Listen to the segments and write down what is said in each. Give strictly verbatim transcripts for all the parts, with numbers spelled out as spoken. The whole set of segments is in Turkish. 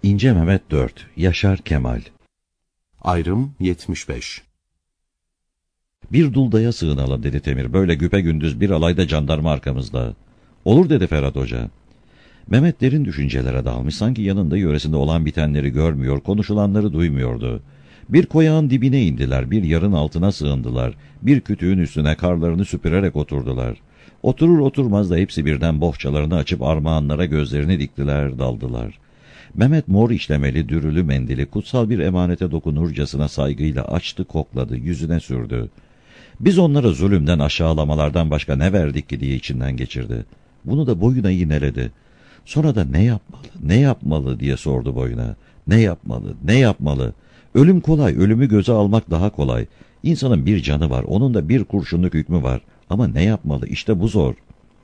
İnce Mehmet dört. Yaşar Kemal. Ayrım yetmiş beş. Bir duldaya sığınalım dedi Temir. Böyle güpegündüz bir alayda jandarma arkamızda. Olur dedi Ferhat Hoca. Mehmet derin düşüncelere dalmış, sanki yanında yöresinde olan bitenleri görmüyor, konuşulanları duymuyordu. Bir koyağın dibine indiler, bir yarın altına sığındılar, bir kütüğün üstüne karlarını süpürerek oturdular. Oturur oturmaz da hepsi birden bohçalarını açıp armağanlara gözlerini diktiler, daldılar. Mehmet mor işlemeli dürülü mendili kutsal bir emanete dokunurcasına saygıyla açtı, kokladı, yüzüne sürdü. Biz onlara zulümden, aşağılamalardan başka ne verdik ki diye içinden geçirdi. Bunu da boyuna yineledi. Sonra da ne yapmalı, ne yapmalı diye sordu boyuna. Ne yapmalı, ne yapmalı? Ölüm kolay, ölümü göze almak daha kolay. İnsanın bir canı var, onun da bir kurşunluk hükmü var. Ama ne yapmalı, işte bu zor.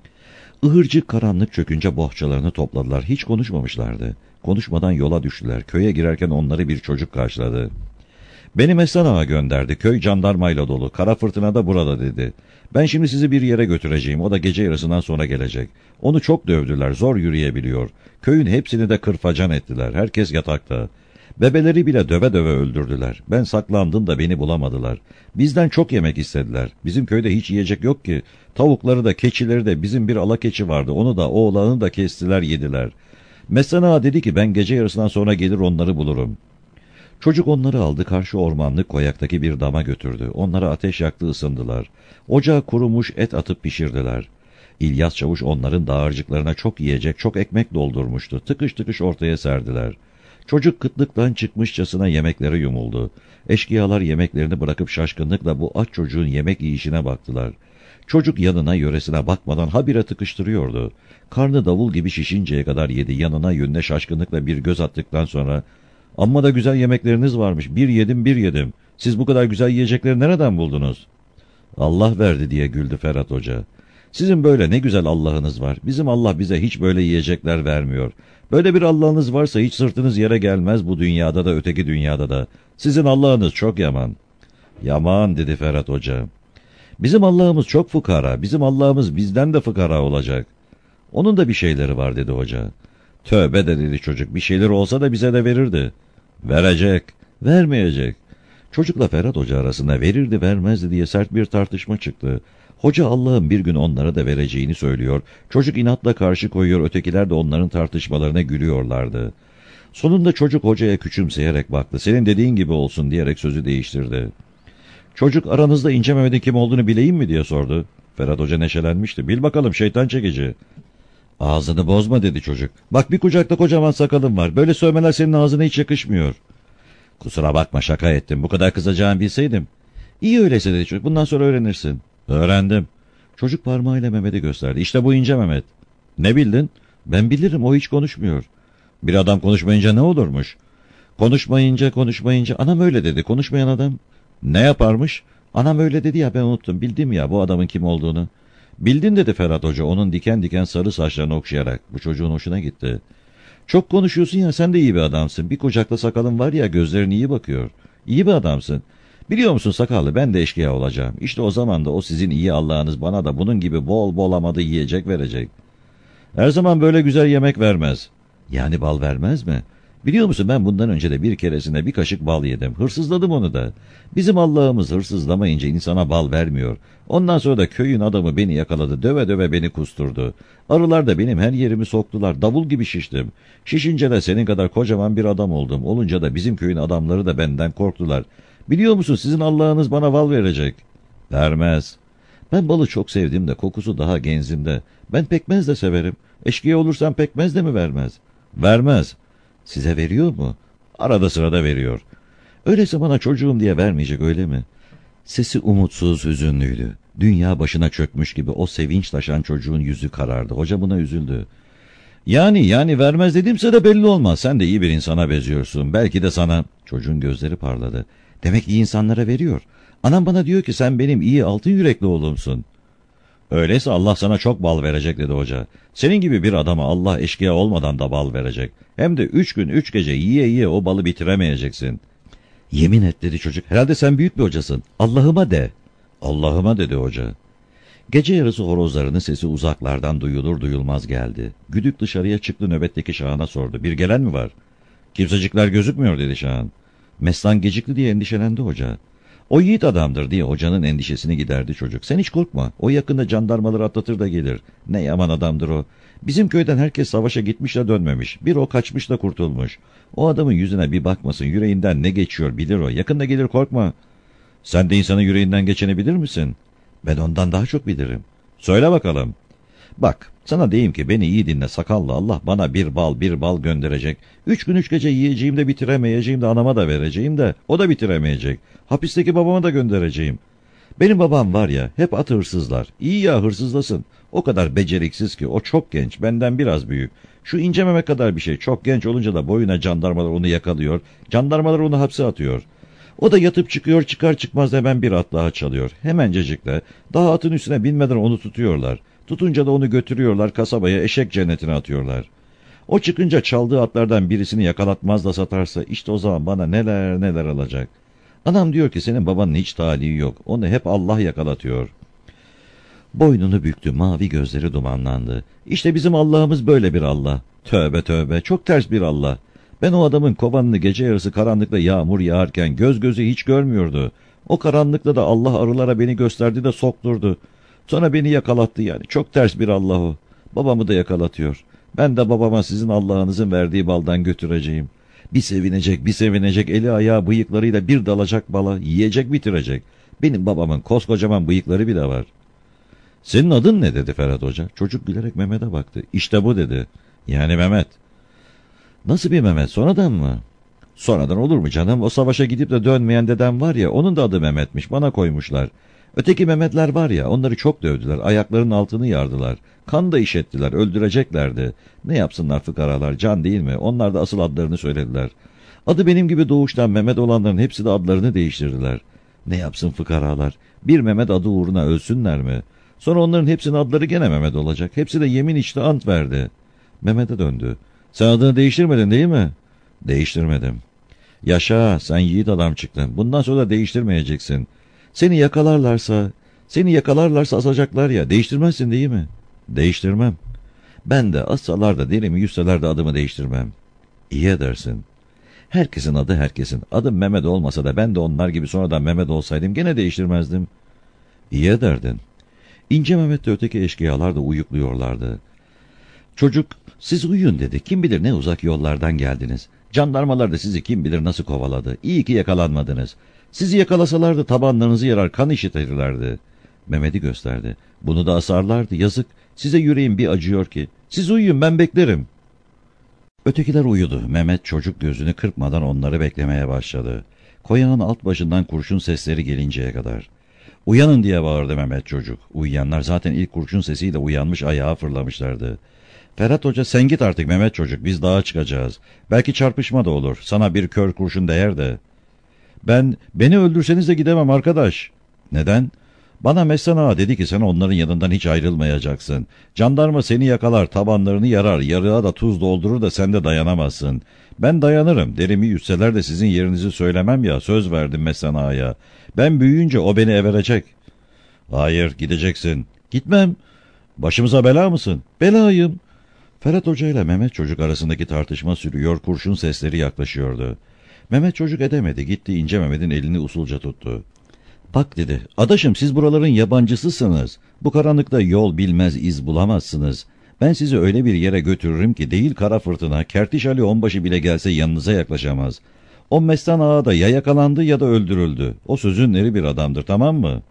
Ihırcık karanlık çökünce bohçalarını topladılar, hiç konuşmamışlardı. Konuşmadan yola düştüler, köye girerken onları bir çocuk karşıladı. Beni Mestan Ağa gönderdi, köy jandarmayla dolu, kara fırtına da burada dedi. Ben şimdi sizi bir yere götüreceğim, o da gece yarısından sonra gelecek. Onu çok dövdüler, zor yürüyebiliyor. Köyün hepsini de kırfacan ettiler, herkes yatakta. Bebeleri bile döve döve öldürdüler. Ben saklandım da beni bulamadılar. Bizden çok yemek istediler. Bizim köyde hiç yiyecek yok ki. Tavukları da keçileri de, bizim bir ala keçi vardı, onu da oğlanı da kestiler yediler. Mestan Ağa dedi ki ben gece yarısından sonra gelir onları bulurum. Çocuk onları aldı, karşı ormanlık koyaktaki bir dama götürdü. Onlara ateş yaktı, ısındılar. Ocağa kurumuş et atıp pişirdiler. İlyas Çavuş onların dağarcıklarına çok yiyecek, çok ekmek doldurmuştu. Tıkış tıkış ortaya serdiler. Çocuk kıtlıktan çıkmışçasına yemeklere yumuldu. Eşkıyalar yemeklerini bırakıp şaşkınlıkla bu aç çocuğun yemek yiyişine baktılar. Çocuk yanına yöresine bakmadan habire tıkıştırıyordu. Karnı davul gibi şişinceye kadar yedi. Yanına yönüne şaşkınlıkla bir göz attıktan sonra "Amma da güzel yemekleriniz varmış. Bir yedim bir yedim. Siz bu kadar güzel yiyecekleri nereden buldunuz?" "Allah verdi" diye güldü Ferhat Hoca. "Sizin böyle ne güzel Allah'ınız var. Bizim Allah bize hiç böyle yiyecekler vermiyor. Böyle bir Allah'ınız varsa hiç sırtınız yere gelmez bu dünyada da öteki dünyada da. Sizin Allah'ınız çok yaman." "Yaman" dedi Ferhat Hoca. "Bizim Allah'ımız çok fukara. Bizim Allah'ımız bizden de fukara olacak." "Onun da bir şeyleri var" dedi hoca. "Tövbe de" dedi çocuk. "Bir şeyleri olsa da bize de verirdi." "Verecek, vermeyecek." Çocukla Ferhat Hoca arasında verirdi vermezdi diye sert bir tartışma çıktı. Hoca Allah'ın bir gün onlara da vereceğini söylüyor. Çocuk inatla karşı koyuyor, ötekiler de onların tartışmalarına gülüyorlardı. Sonunda çocuk hocaya küçümseyerek baktı. "Senin dediğin gibi olsun" diyerek sözü değiştirdi. Çocuk "Aranızda İnce Mehmet'in kim olduğunu bileyim mi?" diye sordu. Ferhat Hoca neşelenmişti. "Bil bakalım şeytan çekici." "Ağzını bozma" dedi çocuk. "Bak bir kucakta kocaman sakalım var. Böyle sövmeler senin ağzına hiç yakışmıyor." "Kusura bakma, şaka ettim. Bu kadar kızacağını bilseydim." "İyi öyleyse" dedi çocuk. "Bundan sonra öğrenirsin." "Öğrendim." Çocuk parmağıyla Mehmet'i gösterdi. "İşte bu İnce Mehmet." "Ne bildin?" "Ben bilirim, o hiç konuşmuyor." "Bir adam konuşmayınca ne olurmuş?" "Konuşmayınca konuşmayınca anam öyle dedi. Konuşmayan adam." "Ne yaparmış?" "Anam öyle dedi ya, ben unuttum. Bildim ya bu adamın kim olduğunu." "Bildin" dedi Ferhat Hoca onun diken diken sarı saçlarını okşayarak. Bu çocuğun hoşuna gitti. "Çok konuşuyorsun ya, sen de iyi bir adamsın. Bir kucakta sakalın var ya, gözlerin iyi bakıyor. İyi bir adamsın. Biliyor musun sakallı, ben de eşkıya olacağım. İşte o zaman da o sizin iyi Allah'ınız bana da bunun gibi bol bol amadı yiyecek verecek." "Her zaman böyle güzel yemek vermez." "Yani bal vermez mi?" "Biliyor musun ben bundan önce de bir keresinde bir kaşık bal yedim. Hırsızladım onu da. Bizim Allah'ımız hırsızlamayınca insana bal vermiyor. Ondan sonra da köyün adamı beni yakaladı. Döve döve beni kusturdu. Arılar da benim her yerimi soktular. Davul gibi şiştim. Şişince de senin kadar kocaman bir adam oldum. Olunca da bizim köyün adamları da benden korktular. Biliyor musun sizin Allah'ınız bana bal verecek." "Vermez." "Ben balı çok sevdim de kokusu daha genzimde. Ben pekmez de severim. Eşkıya olursam pekmez de mi vermez?" "Vermez." "Size veriyor mu?" "Arada sırada veriyor." "Öyleyse bana çocuğum diye vermeyecek, öyle mi?" Sesi umutsuz, hüzünlüydü. Dünya başına çökmüş gibi o sevinç taşan çocuğun yüzü karardı. Hoca buna üzüldü. Yani yani vermez dedimse de belli olmaz. Sen de iyi bir insana benziyorsun. Belki de sana... Çocuğun gözleri parladı. "Demek iyi insanlara veriyor. Anam bana diyor ki sen benim iyi altın yürekli oğlumsun." "Öyleyse Allah sana çok bal verecek" dedi hoca. "Senin gibi bir adama Allah eşkıya olmadan da bal verecek. Hem de üç gün üç gece yiye yiye o balı bitiremeyeceksin." "Yemin et" dedi çocuk. "Herhalde sen büyük bir hocasın. Allah'ıma de." "Allah'ıma" dedi hoca. Gece yarısı horozlarının sesi uzaklardan duyulur duyulmaz geldi. Güdük dışarıya çıktı, nöbetteki Şahan'a sordu. "Bir gelen mi var?" Kimsecikler gözükmüyor dedi Şahan. Mestan gecikti diye endişelendi hoca. O yiğit adamdır diye hocanın endişesini giderdi çocuk. Sen hiç korkma. O yakında jandarmaları atlatır da gelir. Ne yaman adamdır o. Bizim köyden herkes savaşa gitmiş de dönmemiş. Bir o kaçmış da kurtulmuş. O adamın yüzüne bir bakmasın. Yüreğinden ne geçiyor bilir o. Yakında gelir, korkma. Sen de insanın yüreğinden geçeni bilir misin? Ben ondan daha çok bilirim. Söyle bakalım. Bak, sana diyeyim ki beni iyi dinle sakallı. Allah bana bir bal bir bal gönderecek. Üç gün üç gece yiyeceğim de bitiremeyeceğim de anama da vereceğim de o da bitiremeyecek. Hapisteki babama da göndereceğim. Benim babam var ya, hep at hırsızlar. İyi ya, hırsızlasın. O kadar beceriksiz ki, o çok genç, benden biraz büyük. Şu ince meme kadar bir şey, çok genç olunca da boyuna jandarmalar onu yakalıyor. Jandarmalar onu hapse atıyor. O da yatıp çıkıyor, çıkar çıkmaz hemen bir at daha çalıyor. Hemencecikle daha atın üstüne binmeden onu tutuyorlar. Tutunca da onu götürüyorlar kasabaya, eşek cennetine atıyorlar. O çıkınca çaldığı atlardan birisini yakalatmaz da satarsa işte o zaman bana neler neler alacak. Anam diyor ki senin babanın hiç talihi yok. Onu hep Allah yakalatıyor. Boynunu büktü, mavi gözleri dumanlandı. İşte bizim Allah'ımız böyle bir Allah. Tövbe tövbe, çok ters bir Allah. Ben o adamın kovanını gece yarısı karanlıkta yağmur yağarken göz gözü hiç görmüyordu. O karanlıkta da Allah arılara beni gösterdi de sokturdu. Sonra beni yakalattı yani. Çok ters bir Allah o. Babamı da yakalatıyor. Ben de babama sizin Allah'ınızın verdiği baldan götüreceğim. Bir sevinecek, bir sevinecek, eli ayağı bıyıklarıyla bir dalacak bala, yiyecek bitirecek. Benim babamın koskocaman bıyıkları bile var. Senin adın ne dedi Ferhat Hoca? Çocuk gülerek Mehmet'e baktı. İşte bu dedi. Yani Mehmet. Nasıl bir Mehmet? Sonradan mı? Sonradan olur mu canım? O savaşa gidip de dönmeyen dedem var ya, onun da adı Mehmet'miş. Bana koymuşlar. Öteki Mehmetler var ya, onları çok dövdüler. Ayaklarının altını yardılar. Kan da işettiler. Öldüreceklerdi. Ne yapsınlar fıkaralar? Can değil mi? Onlar da asıl adlarını söylediler. Adı benim gibi doğuştan Mehmet olanların hepsi de adlarını değiştirdiler. Ne yapsın fıkaralar? Bir Mehmet adı uğruna ölsünler mi? Sonra onların hepsinin adları gene Mehmet olacak. Hepsi de yemin içti, ant verdi. Mehmet'e döndü. Sen adını değiştirmedin değil mi? Değiştirmedim. Yaşa, sen yiğit adam çıktın. Bundan sonra da değiştirmeyeceksin. Seni yakalarlarsa, seni yakalarlarsa asacaklar ya. Değiştirmezsin değil mi? Değiştirmem. Ben de assalar da derimi yüzseler de adımı değiştirmem. İyi edersin. Herkesin adı herkesin. Adım Mehmet olmasa da ben de onlar gibi sonradan Mehmet olsaydım gene değiştirmezdim. İyi ederdin. İnce Mehmet de öteki eşkıyalar da uyukluyorlardı. Çocuk, siz uyuyun dedi. Kim bilir ne uzak yollardan geldiniz. Jandarmalar da sizi kim bilir nasıl kovaladı. İyi ki yakalanmadınız. Sizi yakalasalardı tabanlarınızı yarar, kan işitirlerdi. Mehmet'i gösterdi. Bunu da asarlardı, yazık. Size yüreğim bir acıyor ki. Siz uyuyun, ben beklerim. Ötekiler uyudu. Mehmet çocuk gözünü kırpmadan onları beklemeye başladı. Koyağın alt başından kurşun sesleri gelinceye kadar. Uyanın diye bağırdı Mehmet çocuk. Uyuyanlar zaten ilk kurşun sesiyle uyanmış, ayağa fırlamışlardı. Ferhat Hoca, sen git artık Mehmet çocuk, biz dağa çıkacağız. Belki çarpışma da olur. Sana bir kör kurşun değer de. Ben, beni öldürseniz de gidemem arkadaş. Neden? Bana Mestan Ağa dedi ki sen onların yanından hiç ayrılmayacaksın. Jandarma seni yakalar, tabanlarını yarar, yarığa da tuz doldurur da sen de dayanamazsın. Ben dayanırım, derimi yüzseler de sizin yerinizi söylemem ya, söz verdim Mestan Ağa'ya. Ben büyüyünce o beni everecek. Hayır, gideceksin. Gitmem. Başımıza bela mısın? Belayım. Ferhat Hoca ile Mehmet çocuk arasındaki tartışma sürüyor, kurşun sesleri yaklaşıyordu. Mehmet çocuk edemedi, gitti İnce Mehmet'in elini usulca tuttu. Bak dedi, adaşım siz buraların yabancısısınız. Bu karanlıkta yol bilmez, iz bulamazsınız. Ben sizi öyle bir yere götürürüm ki değil kara fırtına, Kertiş Ali Onbaşı bile gelse yanınıza yaklaşamaz. O Mestan Ağa da ya yakalandı ya da öldürüldü. O sözün eri bir adamdır, tamam mı?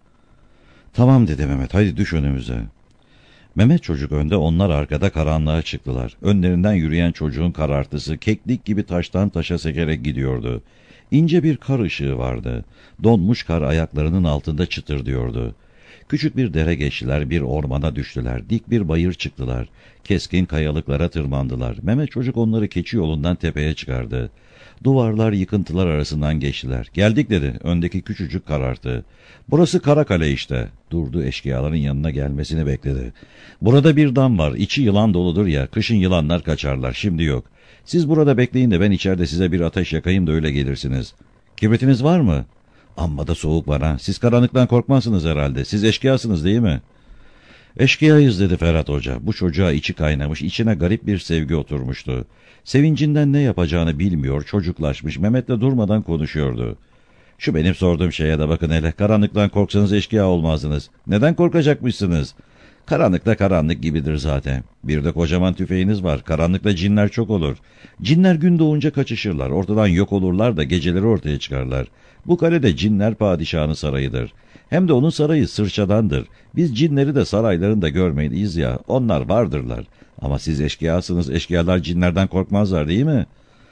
Tamam dedi Mehmet, hadi düş önümüze. Mehmet çocuk önde, onlar arkada karanlığa çıktılar. Önlerinden yürüyen çocuğun karartısı keklik gibi taştan taşa sekerek gidiyordu. İnce bir kar ışığı vardı. Donmuş kar ayaklarının altında çıtırdıyordu. Küçük bir dere geçtiler, bir ormana düştüler. Dik bir bayır çıktılar. Keskin kayalıklara tırmandılar. Mehmet çocuk onları keçi yolundan tepeye çıkardı. Duvarlar, yıkıntılar arasından geçtiler. Geldik dedi. Öndeki küçücük karartı. Burası Karakale işte. Durdu, eşkıyaların yanına gelmesini bekledi. Burada bir dam var. İçi yılan doludur ya. Kışın yılanlar kaçarlar. Şimdi yok. Siz burada bekleyin de ben içeride size bir ateş yakayım da öyle gelirsiniz. Kibritiniz var mı? Amma da soğuk var ha. Siz karanlıktan korkmazsınız herhalde. Siz eşkıyasınız değil mi? Eşkıyayız dedi Ferhat Hoca. Bu çocuğa içi kaynamış, içine garip bir sevgi oturmuştu. Sevincinden ne yapacağını bilmiyor, çocuklaşmış, Mehmet'le durmadan konuşuyordu. Şu benim sorduğum şeye de bakın hele, karanlıktan korksanız eşkıya olmazdınız. Neden korkacakmışsınız? Karanlıkta karanlık gibidir zaten. Bir de kocaman tüfeğiniz var, karanlıkta cinler çok olur. Cinler gün doğunca kaçışırlar, ortadan yok olurlar da geceleri ortaya çıkarlar. Bu kalede cinler padişahının sarayıdır. Hem de onun sarayı sırçadandır. Biz cinleri de saraylarında görmeyiz ya, onlar vardırlar. Ama siz eşkıyasınız, eşkıyalar cinlerden korkmazlar değil mi?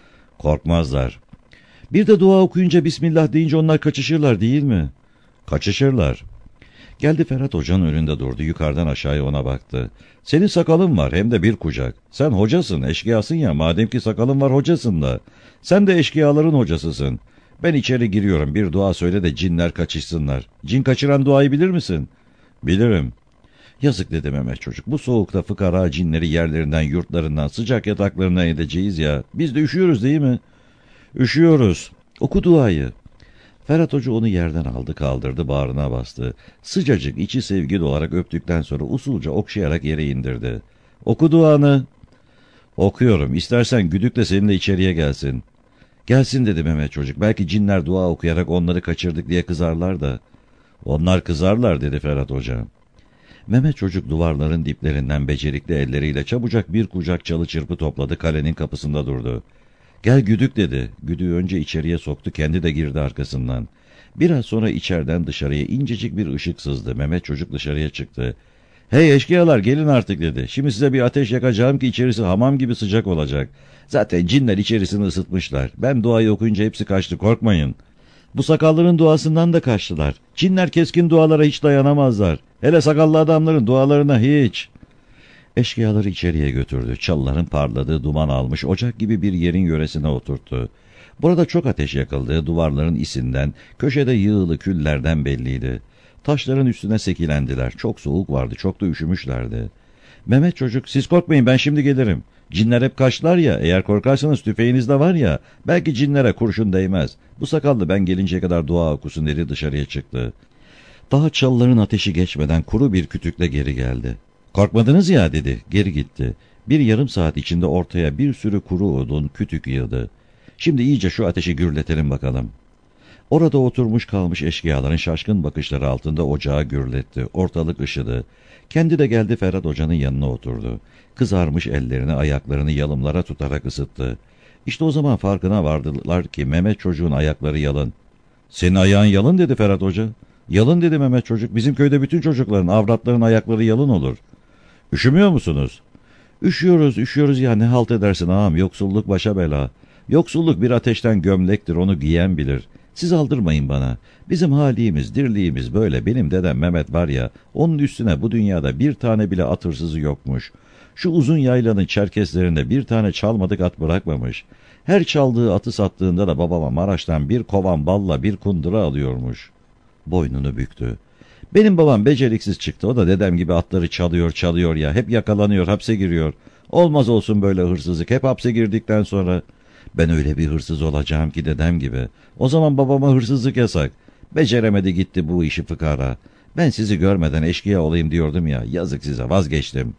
Korkmazlar. Bir de dua okuyunca Bismillah deyince onlar kaçışırlar değil mi? Kaçışırlar. Geldi Ferhat Hoca'nın önünde durdu, yukarıdan aşağıya ona baktı. Senin sakalın var, hem de bir kucak. Sen hocasın, eşkıyasın ya, madem ki sakalın var hocasın da. Sen de eşkıyaların hocasısın. Ben içeri giriyorum, bir dua söyle de cinler kaçışsınlar. Cin kaçıran duayı bilir misin? Bilirim. Yazık dedi Mehmet çocuk. Bu soğukta fıkara cinleri yerlerinden, yurtlarından, sıcak yataklarından edeceğiz ya. Biz de üşüyoruz değil mi? Üşüyoruz. Oku duayı. Ferhat Hoca onu yerden aldı, kaldırdı, bağrına bastı. Sıcacık, içi sevgi dolarak öptükten sonra usulca okşayarak yere indirdi. Oku duanı. Okuyorum. İstersen güdük de seninle içeriye gelsin. Gelsin dedi Mehmet çocuk. Belki cinler dua okuyarak onları kaçırdık diye kızarlar da. Onlar kızarlar dedi Ferhat Hoca. Mehmet çocuk duvarların diplerinden becerikli elleriyle çabucak bir kucak çalı çırpı topladı, kalenin kapısında durdu. Gel güdük dedi. Güdüğü önce içeriye soktu, kendi de girdi arkasından. Biraz sonra içeriden dışarıya incecik bir ışık sızdı. Mehmet çocuk dışarıya çıktı. Hey eşkıyalar gelin artık dedi. Şimdi size bir ateş yakacağım ki içerisi hamam gibi sıcak olacak. Zaten cinler içerisini ısıtmışlar. Ben duayı okuyunca hepsi kaçtı, korkmayın. Bu sakalların duasından da kaçtılar. Cinler keskin dualara hiç dayanamazlar. Hele sakallı adamların dualarına hiç. Eşkıyaları içeriye götürdü. Çalıların parladığı, duman almış ocak gibi bir yerin yöresine oturttu. Burada çok ateş yakıldığı duvarların isinden, köşede yığılı küllerden belliydi. Taşların üstüne sekilendiler. Çok soğuk vardı, çok da üşümüşlerdi. Mehmet çocuk, siz korkmayın ben şimdi gelirim. Cinler hep kaçtılar ya, eğer korkarsanız tüfeğiniz de var ya, belki cinlere kurşun değmez. Bu sakallı ben gelinceye kadar dua okusun dedi, dışarıya çıktı. Daha çalıların ateşi geçmeden kuru bir kütükle geri geldi. Korkmadınız ya dedi, geri gitti. Bir yarım saat içinde ortaya bir sürü kuru odun, kütük yığdı. Şimdi iyice şu ateşi gürletelim bakalım. Orada oturmuş kalmış eşkıyaların şaşkın bakışları altında ocağı gürletti. Ortalık ışıdı. Kendi de geldi Ferhat Hoca'nın yanına oturdu. Kızarmış ellerini, ayaklarını yalımlara tutarak ısıttı. İşte o zaman farkına vardılar ki Mehmet çocuğun ayakları yalın. Senin ayağın yalın dedi Ferhat Hoca. Yalın dedi Mehmet çocuk. Bizim köyde bütün çocukların, avratların ayakları yalın olur. Üşümüyor musunuz? Üşüyoruz, üşüyoruz ya, ne halt edersin ağam, yoksulluk başa bela. Yoksulluk bir ateşten gömlektir, onu giyen bilir. Siz aldırmayın bana. Bizim halimiz, dirliğimiz böyle. Benim dedem Mehmet var ya, onun üstüne bu dünyada bir tane bile at hırsızı yokmuş. Şu uzun yaylanın çerkeslerinde bir tane çalmadık at bırakmamış. Her çaldığı atı sattığında da babama Maraş'tan bir kovan balla bir kundura alıyormuş. Boynunu büktü. Benim babam beceriksiz çıktı, o da dedem gibi atları çalıyor çalıyor ya, hep yakalanıyor, hapse giriyor. Olmaz olsun böyle hırsızlık, hep hapse girdikten sonra. Ben öyle bir hırsız olacağım ki dedem gibi. O zaman babama hırsızlık yasak. Beceremedi gitti bu işi fıkara. Ben sizi görmeden eşkıya olayım diyordum ya, yazık size, vazgeçtim.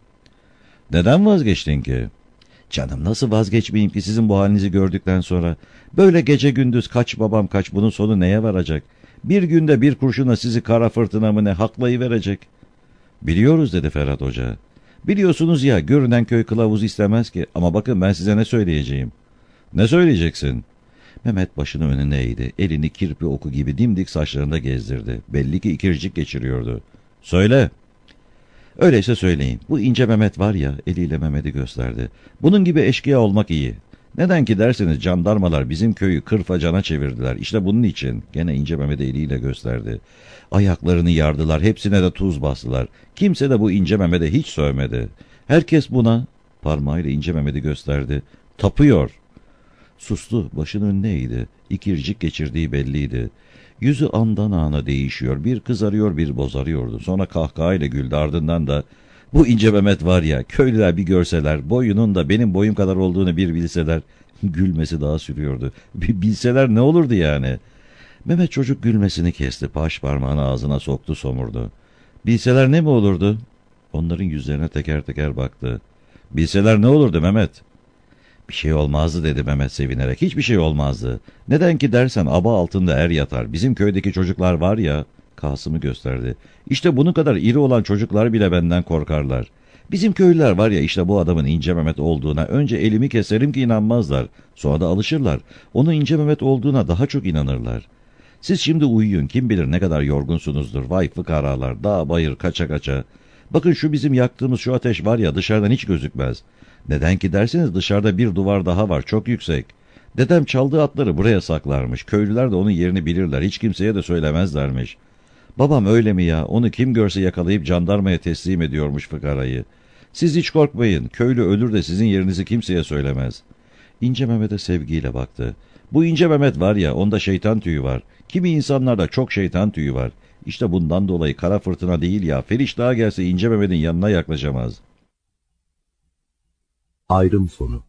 Neden vazgeçtin ki? Canım nasıl vazgeçmeyeyim ki sizin bu halinizi gördükten sonra. Böyle gece gündüz kaç babam kaç, bunun sonu neye varacak? Bir günde bir kurşuna sizi kara fırtına mı ne haklayıverecek. Biliyoruz dedi Ferhat Hoca. Biliyorsunuz ya, görünen köy kılavuz istemez ki, ama bakın ben size ne söyleyeceğim. Ne söyleyeceksin? Mehmet başını önüne eğdi. Elini kirpi oku gibi dimdik saçlarında gezdirdi. Belli ki ikircik geçiriyordu. Söyle. Öyleyse söyleyin. Bu ince Mehmet var ya, eliyle Mehmet'i gösterdi. Bunun gibi eşkıya olmak iyi. Neden ki derseniz, jandarmalar bizim köyü kırfacana çevirdiler. İşte bunun için. Gene ince Mehmet'i eliyle gösterdi. Ayaklarını yardılar, hepsine de tuz bastılar. Kimse de bu ince Mehmet'e hiç sövmedi. Herkes buna, parmağıyla ince Mehmet'i gösterdi, tapıyor. Sustu, başının önüne eğdi. İkircik geçirdiği belliydi. Yüzü andan ana değişiyor, bir kızarıyor bir bozarıyordu. Sonra kahkahayla güldü, ardından da bu ince Mehmet var ya, köylüler bir görseler, boyunun da benim boyum kadar olduğunu bir bilseler. Gülmesi daha sürüyordu. Bir bilseler ne olurdu yani? Mehmet çocuk gülmesini kesti, baş parmağını ağzına soktu, somurdu. Bilseler ne mi olurdu? Onların yüzlerine teker teker baktı. Bilseler ne olurdu Mehmet? Bir şey olmazdı dedi Mehmet sevinerek. Hiçbir şey olmazdı. Neden ki dersen aba altında er yatar. Bizim köydeki çocuklar var ya, Kasım'ı gösterdi. İşte bunun kadar iri olan çocuklar bile benden korkarlar. Bizim köylüler var ya, işte bu adamın İnce Mehmet olduğuna önce elimi keserim ki inanmazlar. Sonra da alışırlar. Onun İnce Mehmet olduğuna daha çok inanırlar. Siz şimdi uyuyun, kim bilir ne kadar yorgunsunuzdur. Vay fıkaralar, dağ bayır kaça kaça. Bakın şu bizim yaktığımız şu ateş var ya, dışarıdan hiç gözükmez. Neden ki derseniz dışarıda bir duvar daha var, çok yüksek. Dedem çaldığı atları buraya saklarmış. Köylüler de onun yerini bilirler, hiç kimseye de söylemezlermiş. Babam öyle mi ya? Onu kim görse yakalayıp jandarmaya teslim ediyormuş fıkarayı. Siz hiç korkmayın, köylü ölür de sizin yerinizi kimseye söylemez. İnce Mehmet'e sevgiyle baktı. Bu İnce Mehmet var ya, onda şeytan tüyü var. Kimi insanlarda çok şeytan tüyü var. İşte bundan dolayı kara fırtına değil ya, Feriş Dağı gelse İnce Mehmet'in yanına yaklaşamaz. Ayrım sonu.